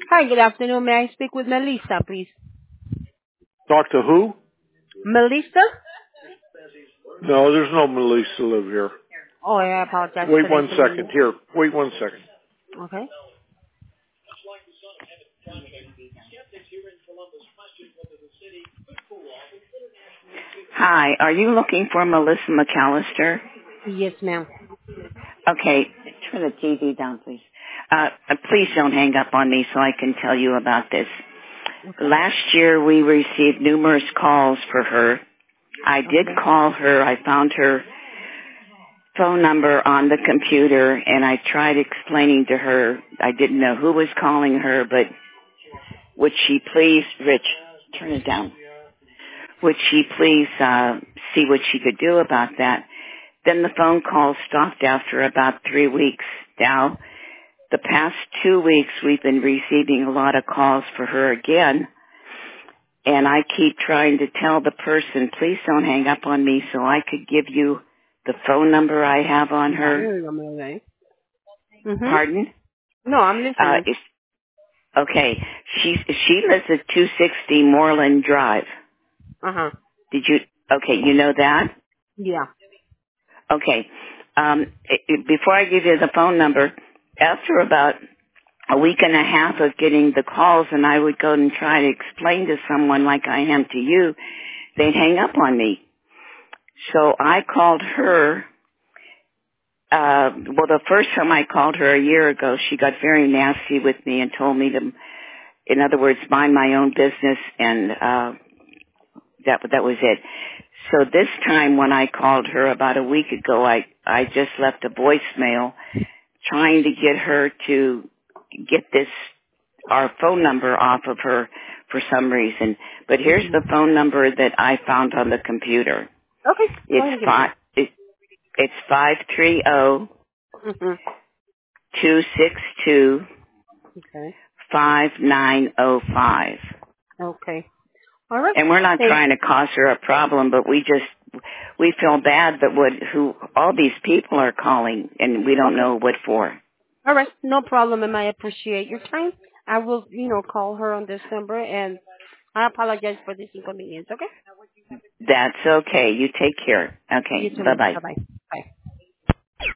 Hi, good afternoon. May I speak with Melissa, please? Talk to who? Melissa? No, there's no Melissa live here. Oh, I apologize for Wait the one second. inconvenience. Here, wait one second. Okay. Hi, are you looking for Melissa McAllister? Yes, ma'am. Okay, turn the TV down, please. Please don't hang up on me so I can tell you about this. Okay. Last year we received numerous calls for her. I did call her. I found her phone number on the computer and I tried explaining to her. I didn't know who was calling her, but would she please, Rich, turn it down. Would she please see what she could do about that? Then the phone call stopped after about 3 weeks. Now, the past 2 weeks, we've been receiving a lot of calls for her again. And I keep trying to tell the person, please don't hang up on me so I could give you the phone number I have on her. Pardon? No, I'm listening. Okay. She lives at 260 Moreland Drive. Uh-huh. Okay, you know that? Yeah. Okay. Before I give you the phone number, after about a week and a half of getting the calls and I would go and try to explain to someone like I am to you, they'd hang up on me. So I called her, the first time I called her a year ago, she got very nasty with me and told me to, in other words, mind my own business and, that was it. So this time when I called her about a week ago, I just left a voicemail trying to get her to get our phone number off of her for some reason. But here's the phone number that I found on the computer. Okay. It's 530 262 5905. Okay. All right. And we're not trying to cause her a problem, but we feel bad that all these people are calling and we don't know what for. All right. No problem, and I appreciate your time. I will, call her on this number, and I apologize for this inconvenience, okay? That's okay. You take care. Okay. You too. Bye-bye. Bye-bye.